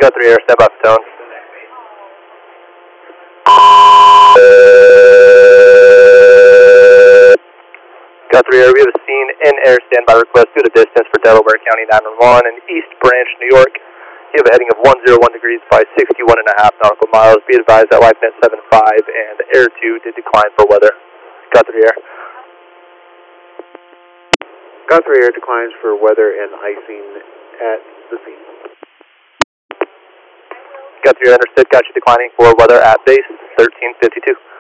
Guthrie Air, stand by for tone. Guthrie Air, we have a scene in air standby request due to distance for Delaware County 911 in East Branch, New York. You have a heading of 101 degrees by 61.5 nautical miles. Be advised that LifeNet 75 and Air 2 did decline for weather. Guthrie Air. Guthrie Air declines for weather and icing at the scene. Guthrie Air, understood. Got you declining for weather at base 1352.